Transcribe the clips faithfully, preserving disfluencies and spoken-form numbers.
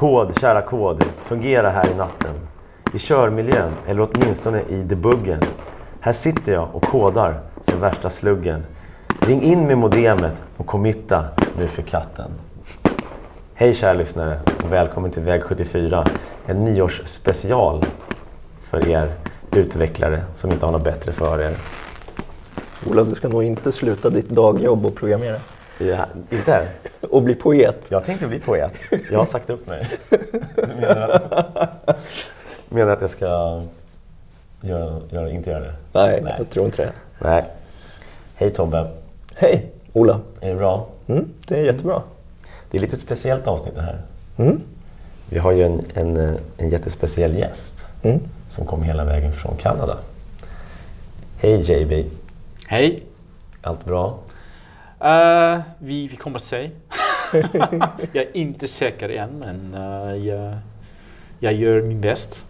Kod, kära kod, fungera här i natten. I körmiljön, eller åtminstone i debuggen. Här sitter jag och kodar som värsta sluggen. Ring in med modemet och committa nu för katten. Hej kära lyssnare och välkommen till Väg sjuttiofyra. En nyårsspecial för er utvecklare som inte har något bättre för er. Ola, du ska nog inte sluta ditt dagjobb och programmera. Ja, inte? Och bli poet. Jag tänkte bli poet. Jag har sagt upp mig. Menar att, menar att jag ska göra, göra, inte göra det? Nej, Nej, jag tror inte det. Nej. Hej Tobbe. Hej Ola. Är det bra? Mm, det är jättebra. Det är lite ett speciellt avsnitt det här. Mm. Vi har ju en, en, en jättespeciell gäst mm. som kom hela vägen från Kanada. Hej J B. Hej. Allt bra? Uh, vi, vi kommer att se. Jag är inte säker än, men uh, jag, jag gör min bäst.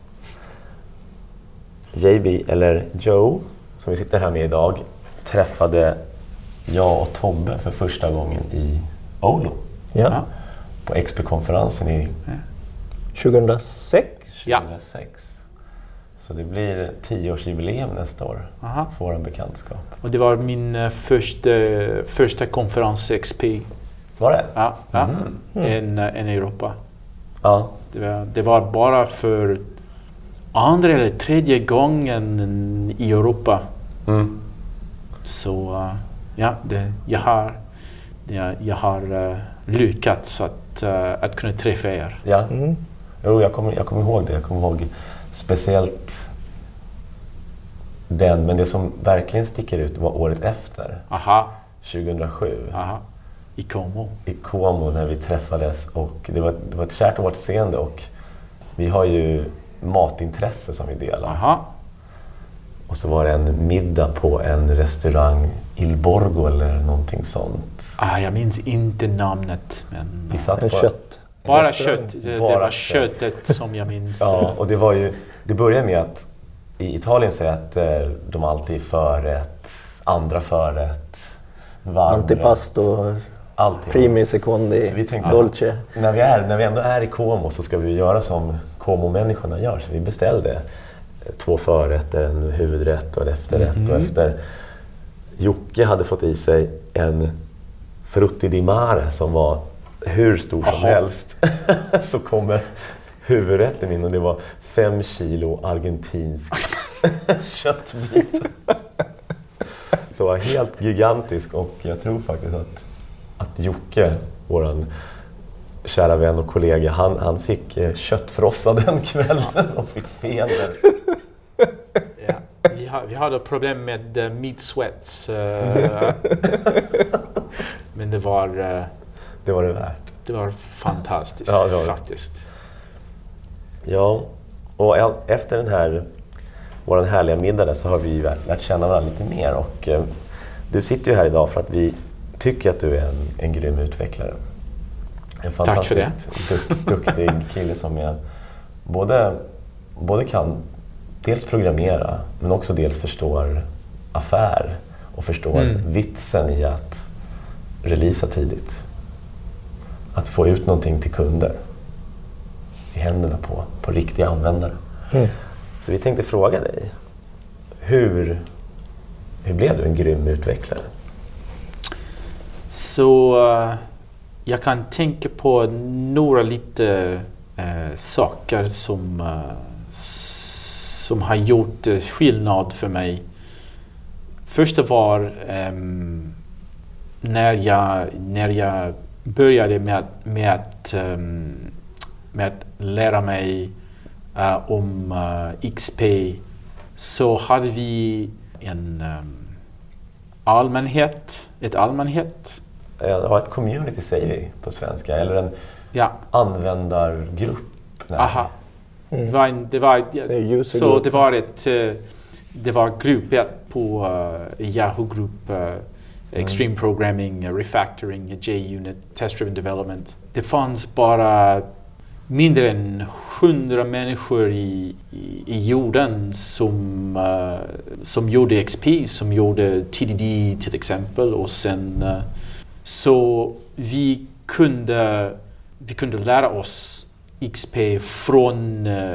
J B, eller Joe, som vi sitter här med idag, träffade jag och Tobbe för första gången i Oulu. Ja. Ja. På X P-konferensen i tjugohundrasex. tjugohundrasex. Så det blir tioårsjubileum nästa år. Aha. För vår bekantskap. Och det var min uh, första, första konferens X P. Var det? Ja, ja. Mm. En, uh, en Europa. Ja. Det var, det var bara för andra eller tredje gången i Europa. Mm. Så uh, ja, det, jag har, jag, jag har uh, lyckats att, uh, att kunna träffa er. Ja. Mm. Jo, jag kommer, jag kommer ihåg det. Jag kommer ihåg speciellt den, men det som verkligen sticker ut var året efter. Aha. tjugohundrasju. Aha. I Como. I Como när vi träffades, och det var, det var ett kärt återseende, och vi har ju matintresse som vi delar. Aha. Och så var det en middag på en restaurang, Il Borgo eller någonting sånt. Ah, jag minns inte namnet, men Vi satt En på kött. bara restaurang. kött. Det, Bara det var kött. köttet som jag minns. Ja, och det var ju, det började med att i Italien säger att eh, de alltid är förrätt, andra förrätt, varmrätt, Antipasto, allting. primi secondi, Så vi tänkte, dolce. När vi, är, när vi ändå är i Como så ska vi göra som Como-människorna gör. Så vi beställde två förrätter, en huvudrätt och en efterrätt. Mm. Och efter Jocke hade fått i sig en frutti di mare som var hur stor som Aha. helst, så kommer huvudrätten in och det var fem kilo argentinsk köttbit. Så var helt gigantisk, och jag tror faktiskt att, att Jocke, våran kära vän och kollega, han, han fick eh, köttfrossa den kvällen och fick feber. Ja, vi, har, vi hade problem med uh, meat sweats. Uh, men det var, uh, Det var det värt. det var fantastiskt, Ja, det var det. faktiskt. Ja, och el- efter den här vår härliga middag så har vi ju lärt känna varandra lite mer, och eh, du sitter ju här idag för att vi tycker att du är en, en grym utvecklare. En Tack för det. fantastiskt duk- duktig kille som är både, både kan dels programmera men också dels förstår affär och förstår Mm. vitsen i att releasa tidigt. Att få ut någonting till kunder i händerna på, på riktiga användare. Mm. Så vi tänkte fråga dig, hur, hur blev du en grym utvecklare? Så uh, jag kan tänka på några lite uh, saker som, uh, som har gjort uh, skillnad för mig. Första var um, när, jag, när jag började med, med, att, um, med att lära mig uh, om uh, X P, så hade vi en um, allmänhet, ett allmänhet. Ja, ett community säger vi på svenska, eller en Ja. användargrupp. Nej. Aha. Mm. Det var en, det var, Det är user så group. det var ett, eh, det var grupp ett på uh, Yahoo Group, uh, Extreme Programming, uh, Refactoring, J-Unit, Test-Driven Development. Det fanns bara mindre än hundra människor i, i, i jorden som, uh, som gjorde X P, som gjorde T D D till exempel, och sen uh, så vi kunde, vi kunde lära oss X P från, uh,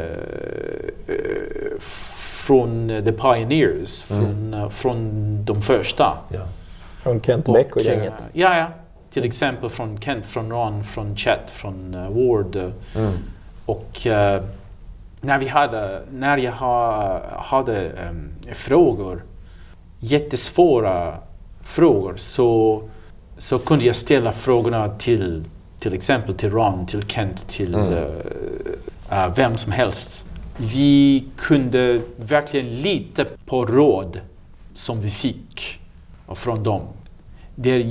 från the pioneers, mm. från, uh, från de första. Ja. Från Kent Beck och gänget. Uh, ja, ja. Till exempel från Kent, från Ron, från Chet, från uh, Ward. Uh, mm. Och uh, när, vi hade, när jag ha, hade um, frågor, jättesvåra frågor, så, så kunde jag ställa frågorna till till exempel till Ron, till Kent, till mm. uh, uh, vem som helst. Vi kunde verkligen lita på råd som vi fick från dem. Det är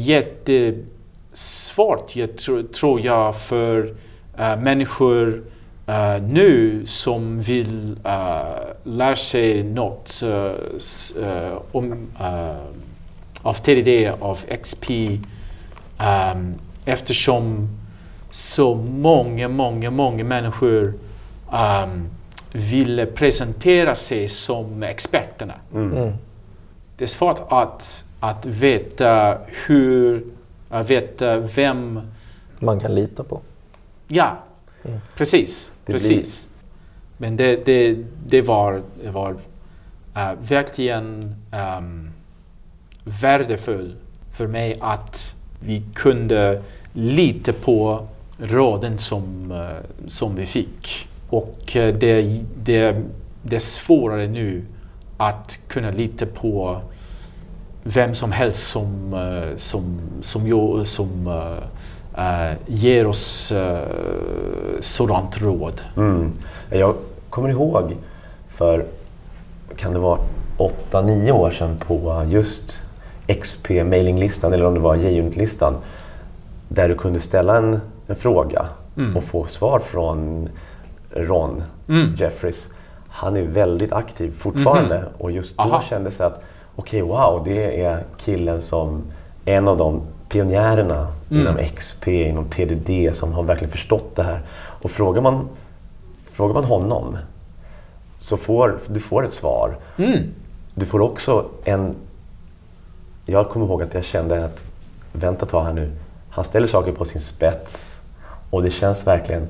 jättesvårt, jag tro, tror jag, för uh, människor uh, nu som vill uh, lära sig något uh, uh, om, uh, av T D D, av X P, um, eftersom så många, många, många människor um, ville presentera sig som experterna. Mm. Mm. Det är svårt att, att veta hur, att veta vem man kan lita på. Ja, mm. precis. Det precis. Blir... Men det, det, det var, det var uh, verkligen um, värdefullt för mig att vi kunde lita på råden som, uh, som vi fick. Och uh, det, det, det är svårare nu att kunna lita på vem som helst som, uh, som, som, jag, som uh, uh, ger oss uh, sådant råd. Mm. Jag kommer ihåg för, kan det vara åtta nio år sedan, på just X P-mailinglistan, eller om det var J-Unit-listan, där du kunde ställa en, en fråga mm. och få svar från Ron mm. Jeffries. Han är väldigt aktiv fortfarande mm-hmm. och just då Aha. kändes det att okej, okay, wow, det är killen som en av de pionjärerna mm. inom X P, inom T D D, som har verkligen förstått det här. Och frågar man, frågar man honom så får du får ett svar. Mm. Du får också en... Jag kommer ihåg att jag kände att vänta ta här nu. Han ställer saker på sin spets och det känns verkligen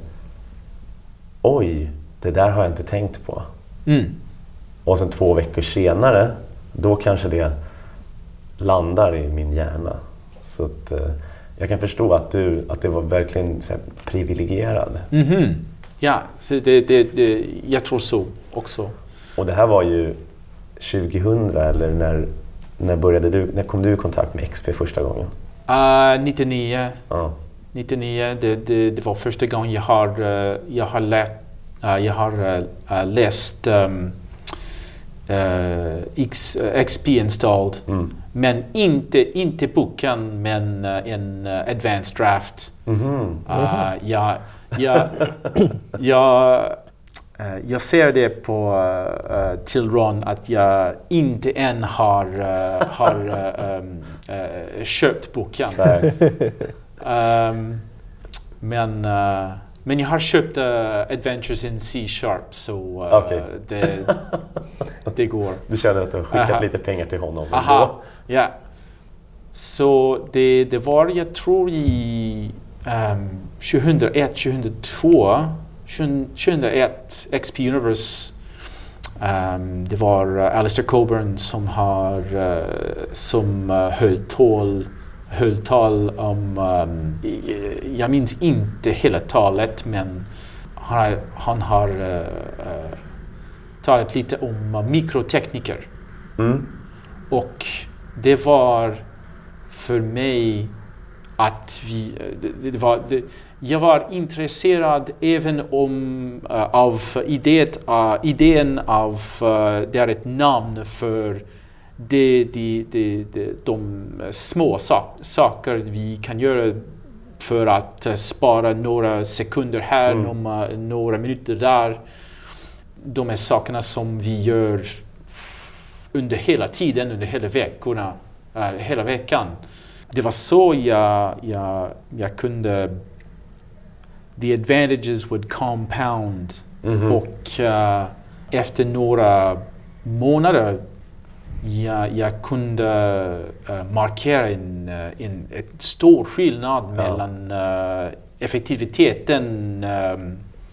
oj, det där har jag inte tänkt på. Mm. Och sen två veckor senare, då kanske det landar i min hjärna. Så att eh, jag kan förstå att du att det var verkligen så här, privilegierad. Mm-hmm. Ja, så det, det, det, jag tror så också. Och det här var ju tjugohundra, eller när när började du när kom du i kontakt med X P första gången? Uh, nittionio. Ja. nittionio, det, det, det var första gången jag har uh, jag har lärt uh, jag har uh, läst um, uh, X, uh, X P installed, mm. men inte inte boken, men uh, en uh, advanced draft. Mm-hmm. Uh, jag jag jag Uh, jag ser det på uh, till Ron att jag inte än har, uh, har uh, um, uh, köpt boken. um, men, uh, men jag har köpt uh, Adventures in C-sharp, så uh, okay. det, det går. Du känner att du har skickat Aha. lite pengar till honom? Aha, ja. Så det, det var, jag tror i um, tjugohundraett tjugohundratvå tjugohundraett X P Universe, um, det var uh, Alistair Coburn som har uh, som uh, höll tal höll tal om um, jag minns inte hela talet, men han har, han har uh, uh, talat lite om uh, mikrotekniker. Mm. Och det var för mig att vi det, det var det, jag var intresserad även om uh, av idet, uh, idén av uh, det är ett namn för de, de, de, de, de små sak, saker vi kan göra för att uh, spara några sekunder här, mm. några, några minuter där. De är sakerna som vi gör under hela tiden, under hela veckorna, uh, hela veckan. Det var så jag, jag, jag kunde... The advantages would compound. Mm-hmm. Och uh, efter några månader jag, jag kunde uh, markera en, en ett stor skillnad ja. mellan uh, effektiviteten um,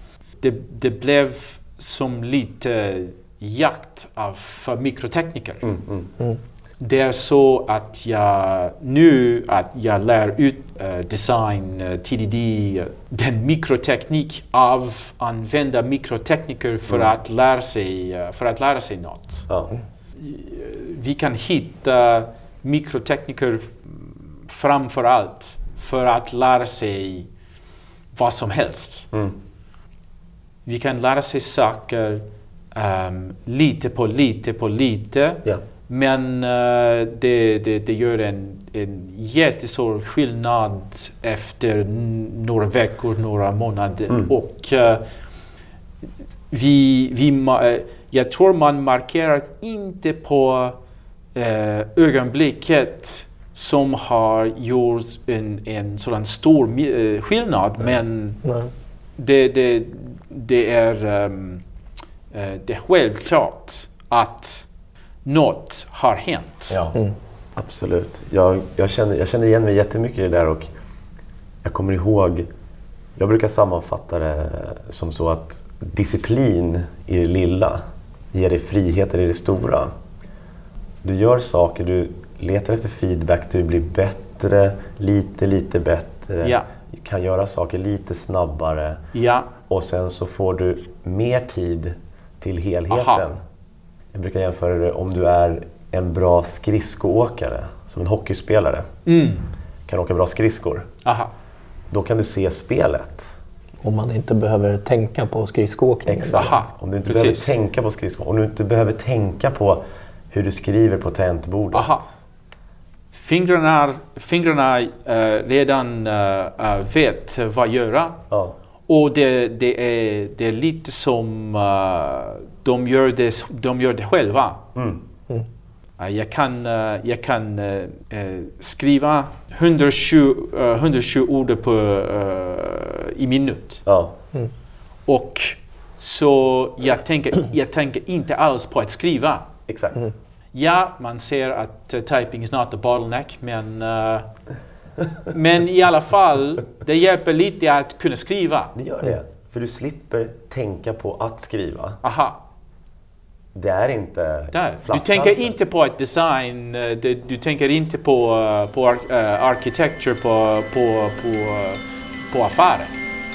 det, det blev som lite jakt av för mikrotekniker. Mm, mm. Mm. Det är så att jag nu att jag lär ut uh, design, uh, T D D, uh, den mikroteknik av använda mikrotekniker för Mm. att lära sig uh, för att lära sig något. Ja. Vi kan hitta mikrotekniker framför allt för att lära sig vad som helst. Mm. Vi kan lära sig saker um, lite på lite på lite. Ja. Men uh, det, det, det gör en, en jättestor skillnad efter n- några veckor, några månader. Mm. Och uh, vi, vi ma- jag tror man markerar inte på uh, ögonblicket som har gjort en, en sådan stor uh, skillnad. Mm. Men Nej. det, det, det, är, um, uh, det är självklart att något har hänt. Ja, Mm. absolut. Jag, jag, känner, jag känner igen mig jättemycket i det där och jag kommer ihåg, jag brukar sammanfatta det som så att disciplin i det lilla ger dig friheter i det stora. Du gör saker, du letar efter feedback, du blir bättre, lite, lite bättre. Ja. Du kan göra saker lite snabbare Ja. och sen så får du mer tid till helheten. Aha. Jag brukar jämföra det om du är en bra skridskoåkare, som en hockeyspelare, Mm. kan åka bra skridskor. Aha. Då kan du se spelet. Om man inte behöver tänka på skridskoåkningen. Exakt. Aha, Om du inte precis. behöver tänka på skridskor, om du inte behöver tänka på hur du skriver på tangentbordet. Aha. Fingrarna, fingrarna uh, redan uh, uh, vet vad göra. Ja. Och det, det, är, det är lite som uh, de, gör det, de gör det själva. Mm. Mm. Uh, jag kan, uh, jag kan uh, uh, skriva hundratjugo, uh, hundratjugo ord på, uh, i minut. Ja. Mm. Och så jag tänker, jag tänker inte alls på att skriva. Exakt. Mm. Ja, man ser att uh, typing is not a bottleneck, men, uh, men i alla fall, det hjälper lite att kunna skriva. Det gör det. För du slipper tänka på att skriva. Aha, Det är inte där. Du flaskhalsen. tänker inte på att design, uh, det, du tänker inte på, uh, på ar- uh, architecture, på, på, på, uh, på affärer.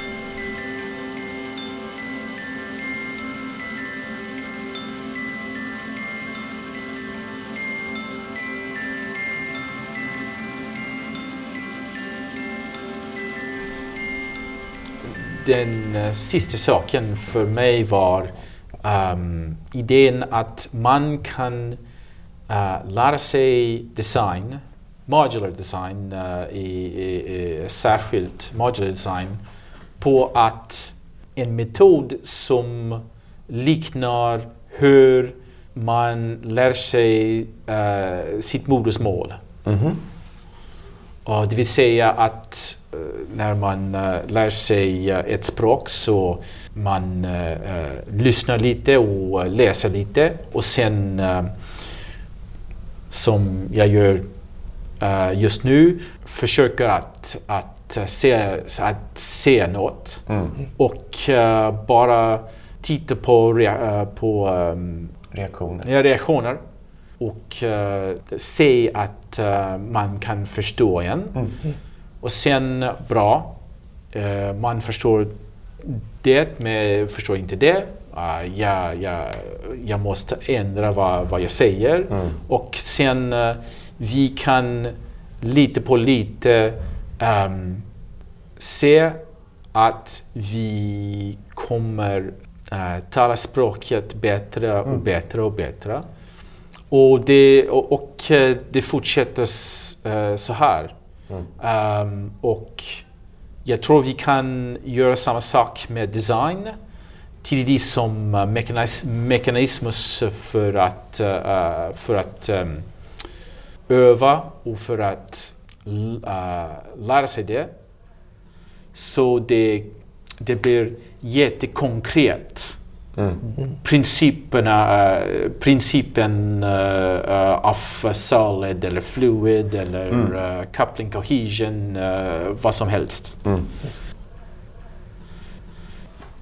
Den uh, sista saken för mig var um, idén att man kan uh, lära sig design, modular design, uh, i, i, i, särskilt modular design, på att en metod som liknar hur man lär sig uh, sitt modersmål. Mhm. Och det vill säga att uh, när man uh, lär sig uh, ett språk så man uh, uh, lyssnar lite och uh, läser lite och sen uh, som jag gör uh, just nu försöker att, att, uh, se, att se något Mm. och uh, bara titta på, rea- uh, på um, Reaktioner. Ja, reaktioner och uh, se att uh, man kan förstå en. Mm. Och sen bra, uh, man förstår det men förstår inte det. Uh, jag, jag, jag måste ändra vad, vad jag säger. Mm. Och sen uh, vi kan lite på lite um, se att vi kommer uh, tala språket bättre och Mm. bättre och bättre. Och det, och, och uh, det fortsätter s- uh, så här. Mm. Um, och jag tror vi kan göra samma sak med design. T D D som uh, mekanis- mekanismus för att, uh, för att um, öva och för att l- uh, lära sig det. Så det, det blir jättekonkret. Mm. Principerna, uh, principen uh, uh, of solid eller fluid eller Mm. uh, coupling cohesion, uh, vad som helst. Mm.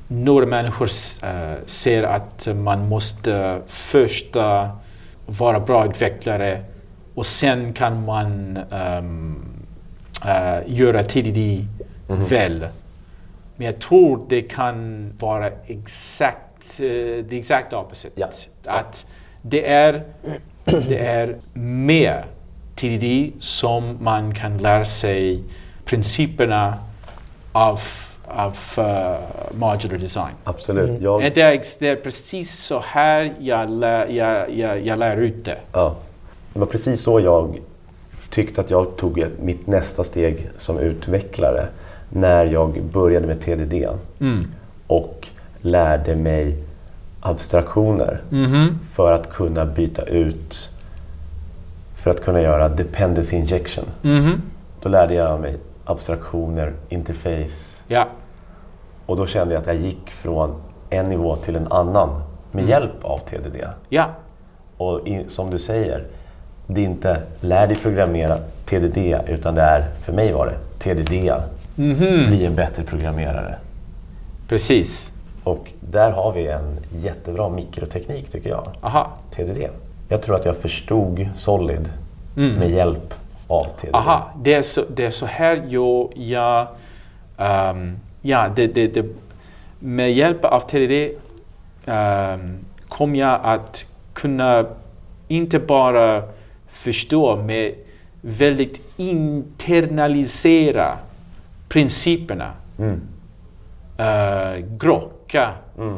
några människor uh, ser att man måste först uh, vara bra utvecklare och sen kan man um, uh, göra T D D mm. väl. Men jag tror det kan vara exakt uh, the exact opposite. Ja. Att det är, det är med T D D som man kan lära sig principerna av, av uh, modular design. Absolut. Mm. Jag... Det, är, det är precis så här jag, lär, jag, jag, jag lär ut det. Ja. Det var precis så jag tyckte att jag tog ett, mitt nästa steg som utvecklare när jag började med T D D mm. och lärde mig abstraktioner mm-hmm. för att kunna byta ut, för att kunna göra dependency injection. Mm-hmm. Då lärde jag mig abstraktioner, interface. Ja. Och då kände jag att jag gick från en nivå till en annan med mm. hjälp av T D D. Ja. Och i, som du säger, det är inte lär dig programmera T D D, utan det är, för mig var det T D D. Mm-hmm. Bli en bättre programmerare. Precis. Och där har vi en jättebra mikroteknik tycker jag. Aha. T D D. Jag tror att jag förstod Solid mm. med hjälp av T D D. Aha, det är så, det är så här jag, jag um, ja, det, det, det, med hjälp av T D D um, kom jag att kunna inte bara förstå, men väldigt internalisera principerna. Mm. Uh, grocka. Mm.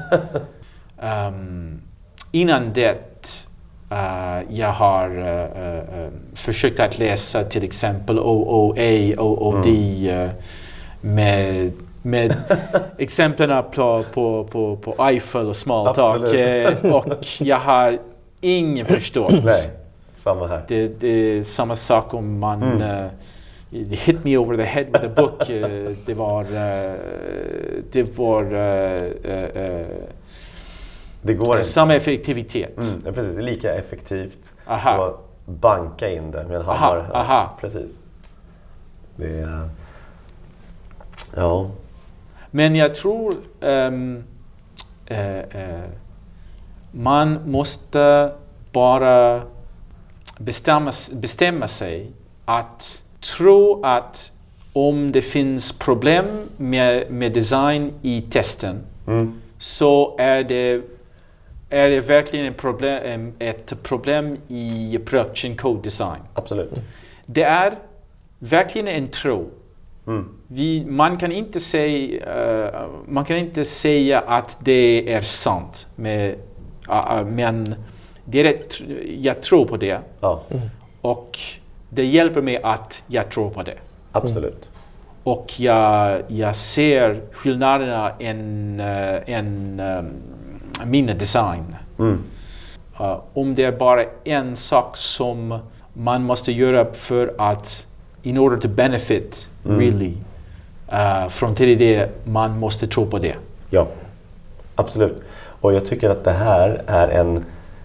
um, innan det uh, jag har uh, uh, försökt att läsa till exempel O O A, O O D mm. uh, med, med exemplen på, på, på, på Eiffel och Smalltalk uh, och jag har ingen förstått. Nej, samma här. Det, det är samma sak om man mm. uh, hit me over the head with a book. uh, det var uh, det var uh, uh, uh, det går samma effektivitet. Mm, ja, precis, det är lika effektivt aha. som att banka in det med en hammare. Aha, aha. Precis. Det är, ja. Men jag tror um, uh, uh, man måste bara bestämma, bestämma sig att tro att om det finns problem med, med design i testen mm. så är det, är det verkligen en problem, ett problem i production code design. Absolut. Det är verkligen en tro. Mm. Vi, man, kan inte säga, uh, man kan inte säga att det är sant, med, uh, men det är ett, jag tror på det. Ja. Mm. Och det hjälper mig att jag tror på det. Absolut. Och jag, jag ser skillnaderna i en, en, um, mina design. Mm. Uh, om det är bara en sak som man måste göra för att, in order to benefit mm. really, uh, från T D D, man måste tro på det. Ja, absolut. Och jag tycker att det här är en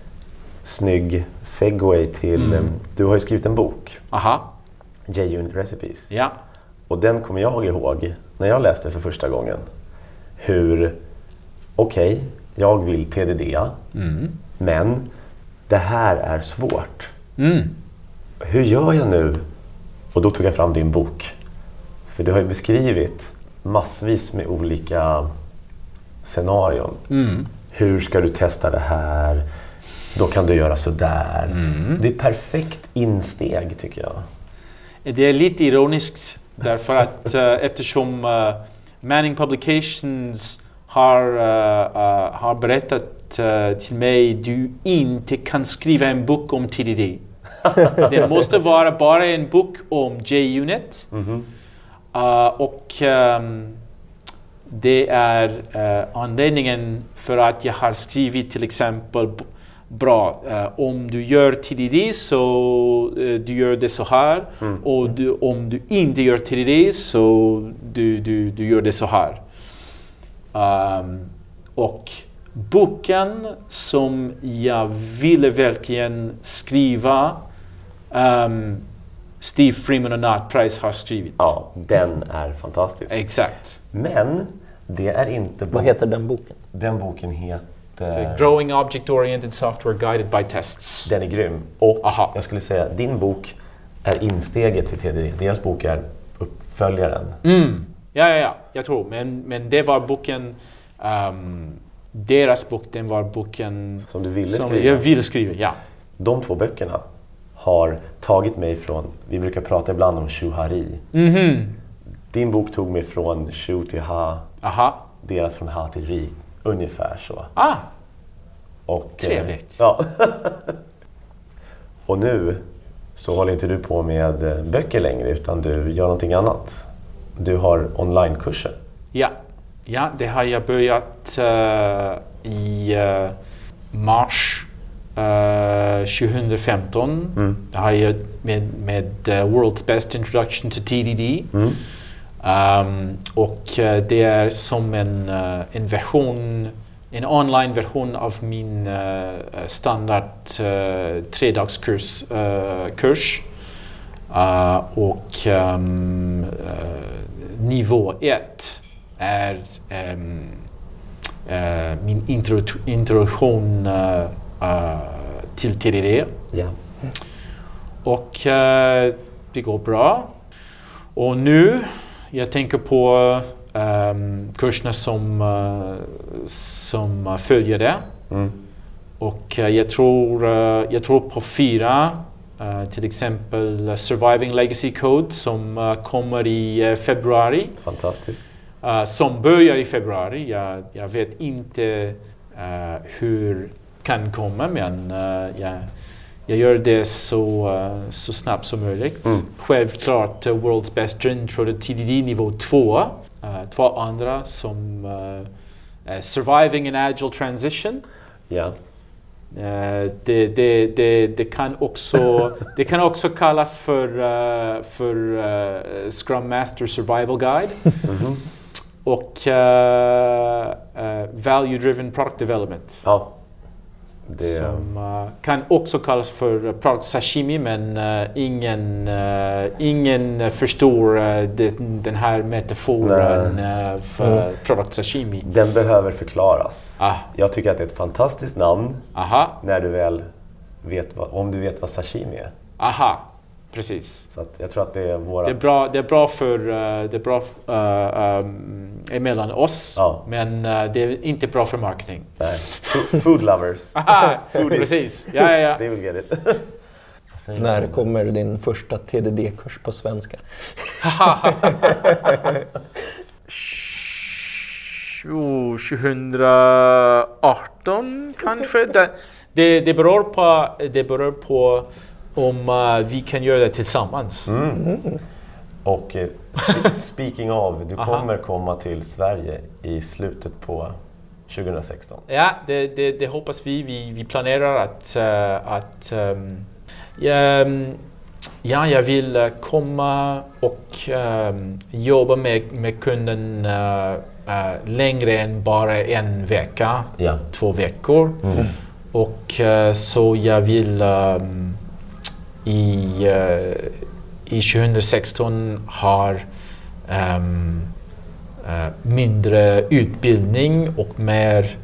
snygg segway till, mm. du har ju skrivit en bok. Aha. J-Unit Recipes. Ja. Och den kommer jag ihåg när jag läste för första gången. Hur, okej, okay, jag vill T D D, mm. men det här är svårt. Mm. Hur gör jag nu? Och då tog jag fram din bok. För du har ju beskrivit massvis med olika scenarion. Mm. Hur ska du testa det här? Då kan du göra så där. Mm. Det är perfekt insteg tycker jag. Det är lite ironiskt därför att uh, eftersom uh, Manning Publications har, uh, uh, har berättat uh, till mig att du inte kan skriva en bok om T D D. Det måste vara bara en bok om J-Unit. Mm-hmm. Uh, och um, det är uh, anledningen för att jag har skrivit till exempel b- bra, uh, om du gör T D D så uh, du gör det så här mm. och du, om du inte gör T D D så du, du, du gör det så här. Um, och boken som jag ville verkligen skriva, um, Steve Freeman och Nat Price har skrivit. Ja, den är fantastisk. Exakt. Men Det är inte... Vad heter den boken? Den boken heter... The Growing Object Oriented Software Guided by Tests. Den är grym. Och Aha. jag skulle säga, din bok är insteget till T D D. Deras bok är uppföljaren. Mm. Ja, ja, ja, jag tror. Men, men det var boken... Um, deras bok, den var boken... Som du ville som skriva. Jag ville skriva, ja. De två böckerna har tagit mig från... Vi brukar prata ibland om Shu Hari. Mm-hmm. Din bok tog mig från Shu till Ha. Aha. Deras från Ha till Ri. Ungefär så. Ah, Och, trevligt. Eh, ja. Och nu så håller inte du på med böcker längre utan du gör någonting annat. Du har onlinekurser. Ja, ja, det har jag börjat uh, i uh, mars uh, tjugohundrafemton. Mm. Det har jag med, med uh, World's Best Introduction to T D D. Mm. Um, och uh, det är som en, uh, en version, en online-version av min uh, standard uh, tredagskurs. Uh, kurs. Uh, och um, uh, nivå ett är um, uh, min intro- introduktion uh, uh, till T D D. Ja. Och uh, det går bra. Och nu, jag tänker på um, kurserna som, uh, som följer det. Mm. Och uh, jag, tror, uh, jag tror på fyra. Uh, till exempel uh, Surviving Legacy Code som uh, kommer i uh, februari. Fantastiskt. Uh, som börjar i februari. Jag, jag vet inte uh, hur kan komma men uh, jag, jag gör det så, uh, så snabbt som möjligt. Mm. Självklart uh, World's Best Intro to T D D nivå två. Uh, två andra som uh, uh, Surviving an Agile Transition. Ja. Uh, det, det, det, det, kan också, det kan också kallas för, uh, för uh, Scrum Master Survival Guide. Mm-hmm. Och uh, uh, Value Driven Product Development. Ja. Det... Som uh, kan också kallas för Product Sashimi men uh, ingen, uh, ingen förstår uh, det, den här metaforen uh, för mm. Product Sashimi. Den behöver förklaras. Ah. Jag tycker att det är ett fantastiskt namn. Aha. När du väl vet vad, om du vet vad sashimi är. Aha, precis. Så att jag tror att det är våra... Det är bra, det är bra för uh, det är bra uh, um, emellan oss, ja. Men uh, det är inte bra för marketing. Nej. Food lovers. Aha, food, precis. Ja, ja, ja. They will get it. När kommer din första T D D-kurs på svenska? tjugoarton kanske. Det, det, det, beror på, det beror på om uh, vi kan göra det tillsammans. Mm. Mm. Och eh, spe- speaking of, du kommer komma till Sverige i slutet på tjugohundrasexton. Ja, det, det, det hoppas vi. Vi, vi planerar att, uh, att um, ja, ja, jag vill komma och um, jobba med, med kunden uh, uh, längre än bara en vecka, ja. två veckor. Mm. Och uh, så jag vill um, i, uh, i tjugohundrasexton har um, uh, mindre utbildning och mer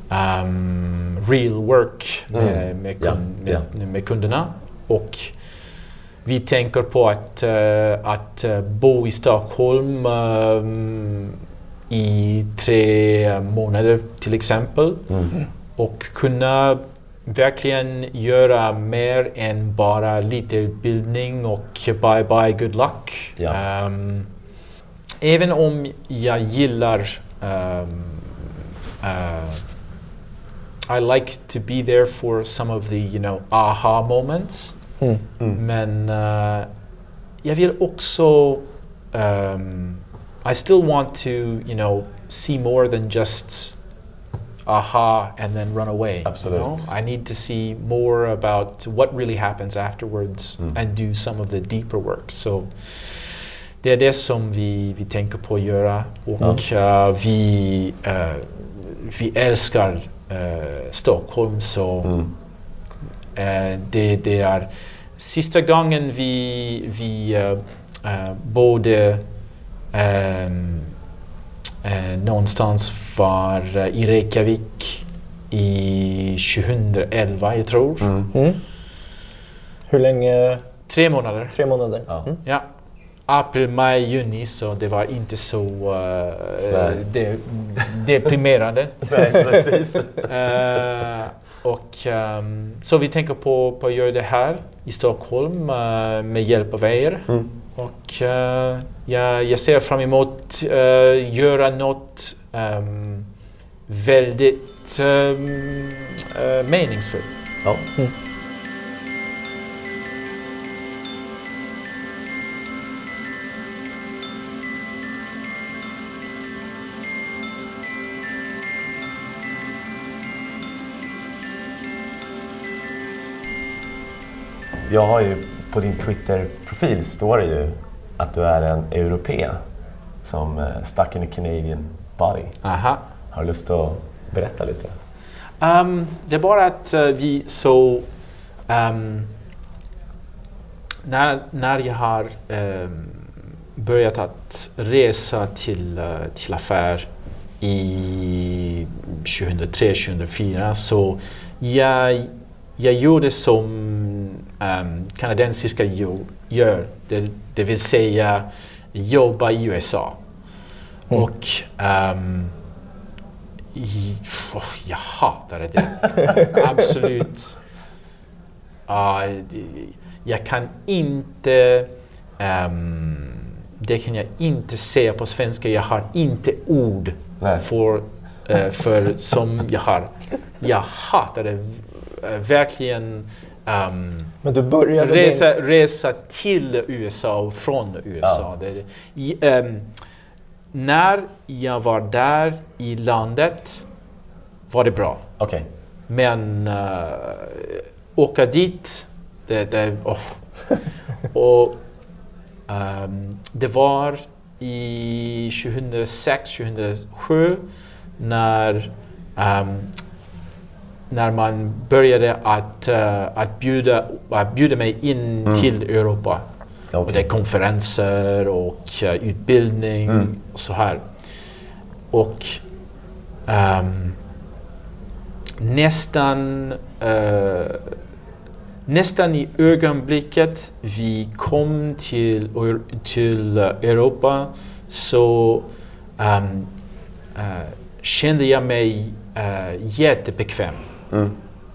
um, real work med, mm. med, kund, ja, med, ja. med kunderna. Och vi tänker på att, uh, att uh, bo i Stockholm um, i tre månader till exempel. Mm. Och kunna verkligen göra mer än bara lite utbildning och bye bye good luck. Ja. Um, även om jag gillar um, uh, I like to be there for some of the, you know, aha moments. Mm. Mm. Men uh, jag vill också um, I still want to, you know, see more than just aha and then run away. Absolutely. You know? I need to see more about what really happens afterwards mm. and do some of the deeper work. So det är det som vi, vi tänker på att göra. Och mm. uh, vi, uh, vi älskar uh, Stockholm så mm. uh, det, det är sista gången vi, vi uh, uh, både um, eh, någonstans var eh, i Reykjavik i tjugoelva, jag tror. Mm. Mm. Hur länge? Tre månader. Tre månader. Ja. Mm. Ja. April, maj, juni, så det var inte så uh, det, deprimerande. Nej, precis. uh, och um, så vi tänker på, på att göra det här i Stockholm uh, med hjälp av er. Mm. Och uh, jag, jag ser fram emot att uh, göra något um, väldigt um, uh, meningsfullt. Ja. Mm. Jag har ju på din Twitter-profil står det ju att du är en europé som uh, stuck in a Canadian body. Aha. Har du lust att berätta lite? Um, det är bara att uh, vi så um, när, när jag har um, börjat att resa till, uh, till affär i tjugohundratre tjugohundrafyra så jag, jag gjorde som um, kanadensiska gör, det, det vill säga jobba i U S A. Mm. Och um, I, oh, jag hatade det. Absolut. Uh, jag kan inte um, det kan jag inte säga på svenska. Jag har inte ord för, uh, för som jag har. Jag hatade uh, verkligen um, Men du började resa, din... resa till U S A och från U S A. Ja. Det, i, um, när jag var där i landet var det bra. Okay. Men uh, åka dit, det, det, oh. och um, det var i tjugohundrasex tjugohundrasju när um, när man började att uh, att bjuda att bjuda mig in mm. till Europa. Okay. Och det är konferenser och uh, utbildning mm. och så här. Och um, nästan uh, nästan i ögonblicket vi kom till till Europa så um, uh, kände jag mig uh, jättebekväm. Mm.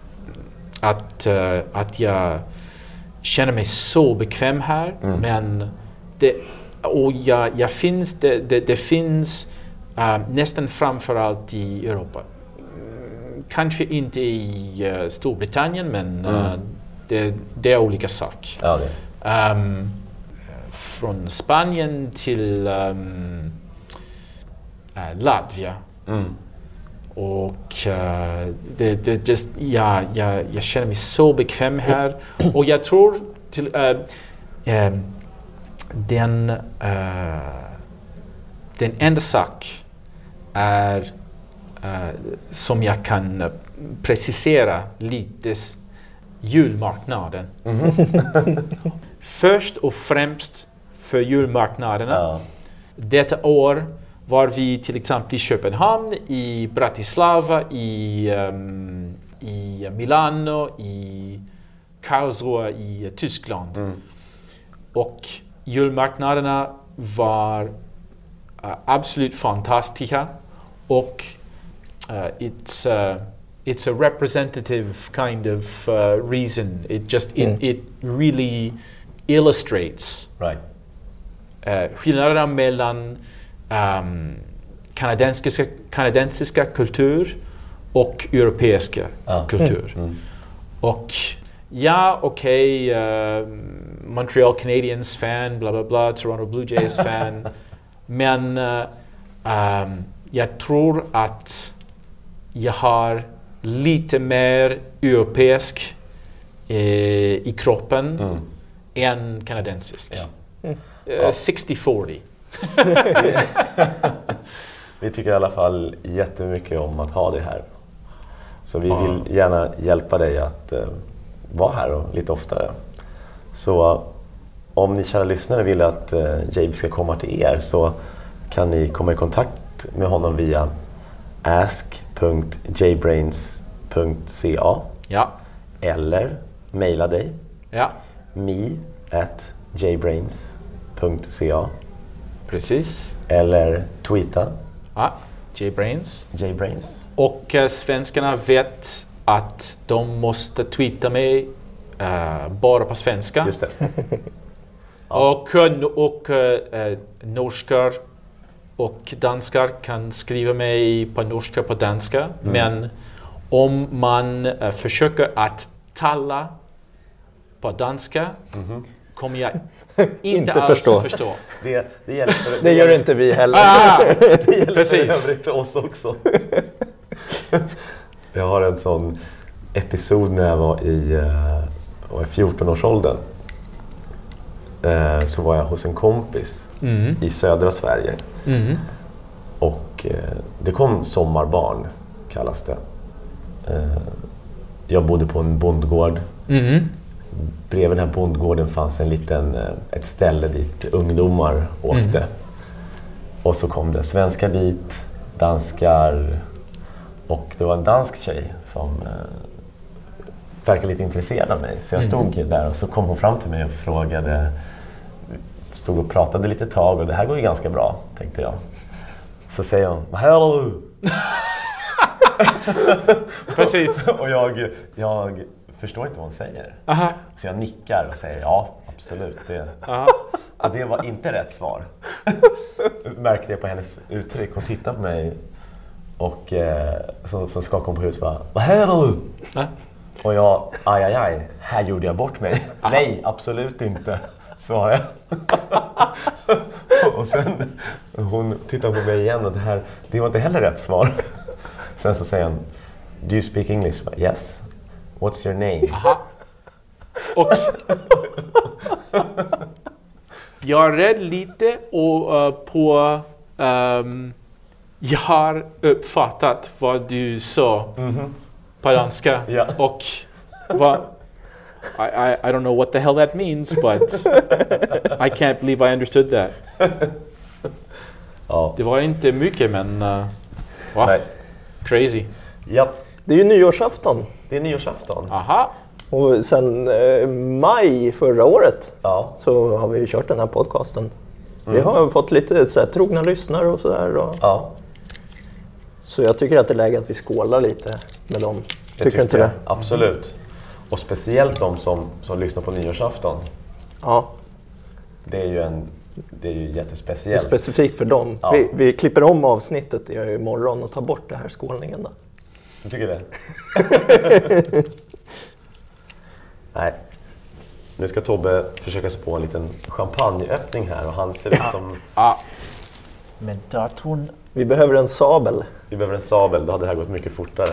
Att uh, att jag känner mig så bekväm här, mm. men det och jag, jag finns det, det, det finns uh, nästan framförallt i Europa. Kanske inte i uh, Storbritannien, men uh, mm. det, det är olika saker. Ja, det. Um, från Spanien till um, uh, Latvia. Mm. Och uh, det, det just, ja, jag, jag känner mig så bekväm här. Och jag tror till uh, uh, den, uh, den enda sak är uh, som jag kan uh, precisera lite julmarknaden. Mm-hmm. Först och främst för julmarknaderna. Ja. Detta år var vi till exempel i Köpenhamn, i Bratislava, i, um, i Milano, i Karlsruhe i Tyskland. Mm. Och julmarknaderna var uh, absolut fantastiska och uh, it's uh, it's a representative kind of uh, reason. It just it, mm. it really illustrates right. uh, skillnaderna mellan um, kanadensiska kanadensiska kultur och europeiska ah. kultur. Mm. Mm. Och ja, okej, okay, uh, Montreal Canadiens fan, bla bla bla, Toronto Blue Jays fan. Men uh, um, jag tror att jag har lite mer europeisk eh, i kroppen mm. än kanadensisk. Ja. Mm. Uh, ja. sextio fyrtio. Vi tycker i alla fall jättemycket om att ha det här. Så vi vill gärna hjälpa dig att uh, vara här och lite oftare. Så uh, om ni kära lyssnare vill att uh, J B ska komma till er så kan ni komma i kontakt kontakt med honom via ask punkt jbrains punkt ca Ja. eller mejla dig Ja. me at jbrains punkt ca Precis. eller tweeta Ja. Jbrains. jbrains. Och eh, svenskarna vet att de måste tweeta mig eh, bara på svenska. Just det. Och, eh, och eh, norskar och danskar kan skriva mig på norska på danska. Mm. Men om man eh, försöker att tala på danska mm-hmm. kommer jag inte, inte alls förstå. förstå. Det, det, gäller för, det, Det gör inte vi heller. Ah, det gäller precis. för övrigt oss också. Jag har en sån episod när jag var i, uh, i fjorton-årsåldern. Uh, så var jag hos en kompis Mm. i södra Sverige. Mm. Och uh, det kom sommarbarn, kallas det. Uh, jag bodde på en bondgård. Mm. Bredvid den här bondgården fanns en liten, ett ställe dit ungdomar åkte. Mm. Och så kom det svenska dit, danskar och det var en dansk tjej som eh, verkade lite intresserad av mig. Så jag stod mm. där och så kom hon fram till mig och frågade, stod och pratade lite tag och det här går ju ganska bra, tänkte jag. Så säger hon, vad är du? Precis. Och jag, jag förstår inte vad hon säger. Aha. Så jag nickar och säger ja, absolut. Det. Och det var inte rätt svar. Märkte jag på hennes uttryck. Hon tittade på mig och eh, så, så skakade hon på huvudet och bara, vad är du? Äh? Och jag, aj, aj, aj, här gjorde jag bort mig. Aha. Nej, absolut inte, svarade jag. Och sen hon tittade på mig igen och det här, det var inte heller rätt svar. Sen så säger hon, do you speak English? Bara, yes. What's your name? Aha. Och jag är rädd lite och, uh, på um, jag har uppfattat vad du sa mm-hmm. på danska yeah. och vad I, I, I don't know what the hell that means but I can't believe I understood that. Ja. Det var inte mycket men uh, wow. Nej. Crazy. Yep. Det är ju nyårsafton. Det är nyårsafton. Aha. Och sen eh, maj förra året ja. så har vi ju kört den här podcasten. Mm. Vi har fått lite så här, trogna lyssnare och sådär. Och... Ja. Så jag tycker att det är läge att vi skålar lite med dem. Tycker, tycker du inte jag. det? Absolut. Och speciellt de som, som lyssnar på nyårsafton. Ja. Det är ju, en, det är ju jättespeciellt. Det är specifikt för dem. Ja. Vi, vi klipper om avsnittet imorgon och tar bort det här skålningen då. Jag tycker det. Nej. Nu ska Tobbe försöka sig på en liten champagneöppning här och han ser ut som... Ja. Men datorn... Vi behöver en sabel. Vi behöver en sabel, då hade det här gått mycket fortare.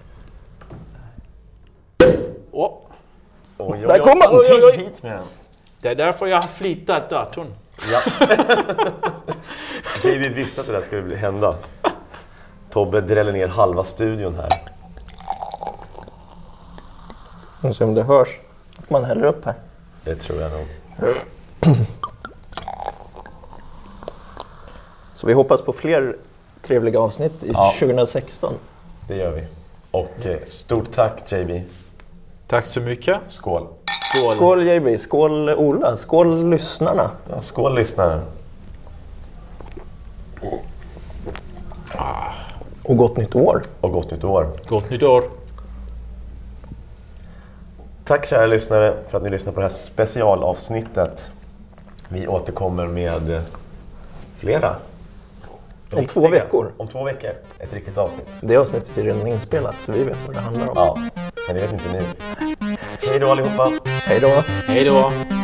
Oh. Oj, oj, där kommer han! Oj, oj, oj. Hit med den. Det är därför jag har flitat datorn. Ja. Vi visste att det där skulle hända. Tobbe dräller ner halva studion här. Och se om det hörs att man häller upp här. Det tror jag nog. Så vi hoppas på fler trevliga avsnitt i ja. tjugo sexton. Det gör vi. Och eh, stort tack J B. Tack så mycket. Skål. Skål. Skål J B, skål Ola, skål lyssnarna. Ja, skål lyssnare. Ah. Och gott nytt år. Och gott nytt år. Gott nytt år. Tack kära lyssnare för att ni lyssnar på det här specialavsnittet. Vi återkommer med flera. Om två veckor. Om två veckor. Ett riktigt avsnitt. Det avsnittet är redan inspelat så vi vet vad det handlar om. Ja, men det vet inte ni. Hej då allihopa. Hej då. Hej då.